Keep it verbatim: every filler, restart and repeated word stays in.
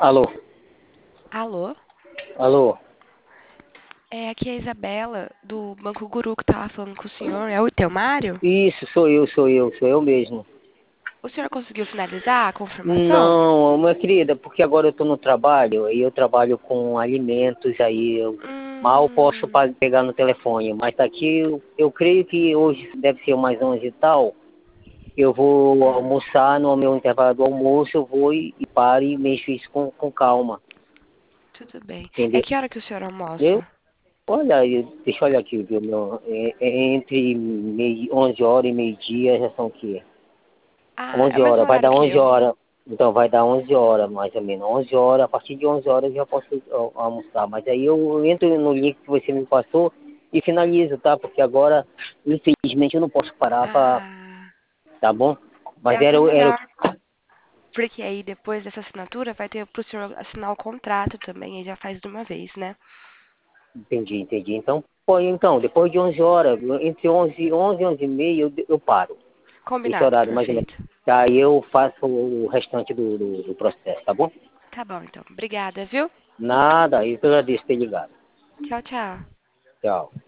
Alô? Alô? Alô? É, aqui é a Isabela, do Banco Guru, que tava falando com o senhor. É o Telmário? Isso, sou eu, sou eu, sou eu mesmo. O senhor conseguiu finalizar a confirmação? Não, minha querida, porque agora eu estou no trabalho e eu trabalho com alimentos, aí eu mal posso Hum, pa- pegar no telefone. Mas aqui eu, eu creio que hoje deve ser mais onze e tal. Eu vou hum, almoçar no meu intervalo do almoço, eu vou e, e paro e mexo isso com, com calma. tudo bem. É Entendeu? que hora que o senhor Eu, almoça? olha, eu, deixa eu olhar aqui, viu, meu, é, é entre meio, onze horas e meio-dia já são o quê? Ah, é onze o mesmo horas, vai horário dar que onze eu. horas. Então vai dar onze horas, mais ou menos. onze horas, a partir de onze horas eu já posso ó, almoçar. Mas aí eu entro no link que você me passou e finalizo, tá? Porque agora, infelizmente, eu não posso parar pra. Ah, Tá bom? é Mas até era, o- era. o- melhor. Porque aí depois dessa assinatura vai ter pro senhor assinar o contrato também, aí já faz de uma vez, né? Entendi, entendi. Então, pô, então, depois de onze horas, entre onze, onze e onze e meia, eu, eu paro. Esse Combinado, horário, mais ou menos. perfeito. Tá, aí eu faço o restante do, do, do processo, tá bom? Tá bom, então. Obrigada, viu? Nada, aí eu agradeço ter ligado. Tchau, tchau. Tchau.